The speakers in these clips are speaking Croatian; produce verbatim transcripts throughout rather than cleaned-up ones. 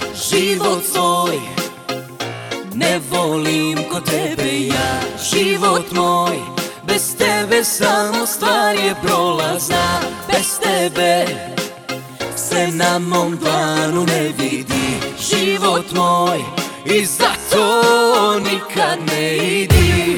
život svoj ne volim ko tebe ja. Život moj, bez tebe samo stvar je prolazna. Bez tebe se na mom planu ne vidi. Život moj, i zato nikad ne idi.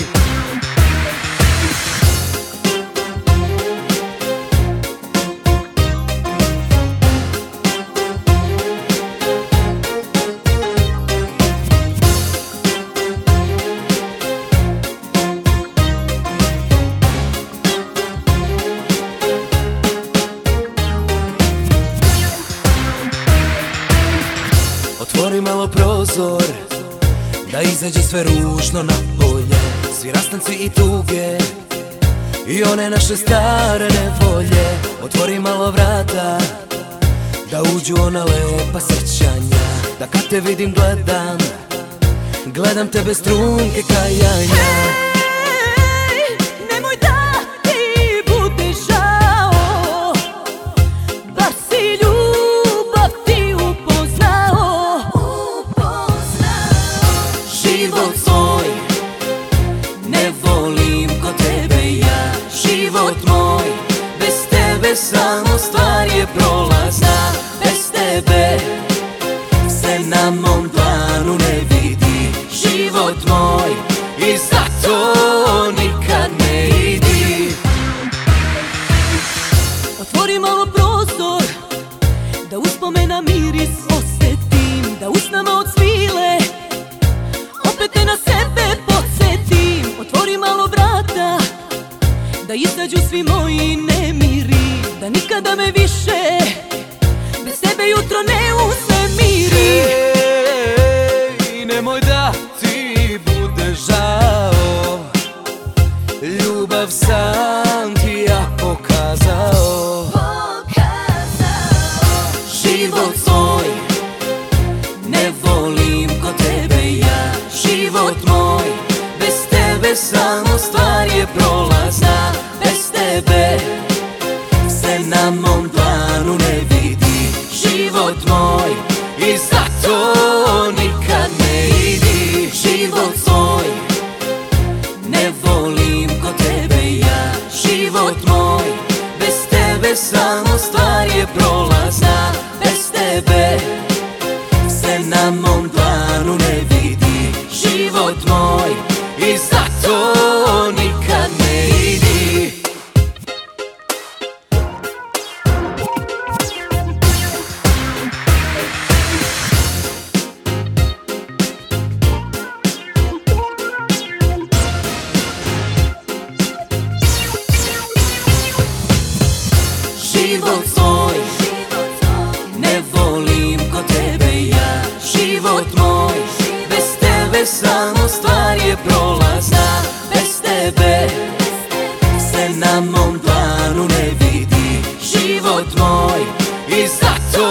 Otvori malo prozor, da izađe sve ružno na polje. Svi rastanci i tuge i one naše stare nevolje. Otvori malo vrata, da uđu ona lepa sjećanja. Da kad te vidim gledam, gledam te bez trunke kajanja. Hej, nemoj da ti bude žao, bar si ljubav ti upoznao. Život svoj ne volim ko tebe ja. Život moj, bez tebe samo stvar je prolazna. Bez tebe se na mom planu ne vidi. Život moj, i zato nikad ne idi. Otvori malo prozor, da uspomena miris osjetim. Da usnama od svile opet te na sebe podsjetim. Otvori malo vrata, da izađu svi moji nemiri. Da nikada me više bez tebe jutro ne uznemiri. Ej, nemoj da ti bude žao, ljubav sam ti ja pokazao. Život svoj ne volim ko tebe ja. Život moj, bez tebe samo stvar je prolazna. Bez tebe se na mom planu ne vidi. Život moj, i zato nikad ne idi. Život svoj ne volim ko tebe ja. Život moj, bez tebe samo stvar je prolazna. Bez tebe se na mom planu ne vidi. Život moj, i zato nikad ne idi. Život svoj ne volim ko tebe ja. Život moj, bez tebe samo stvar je prolazna. Bez tebe se na mom planu ne vidi. Život moj, i zato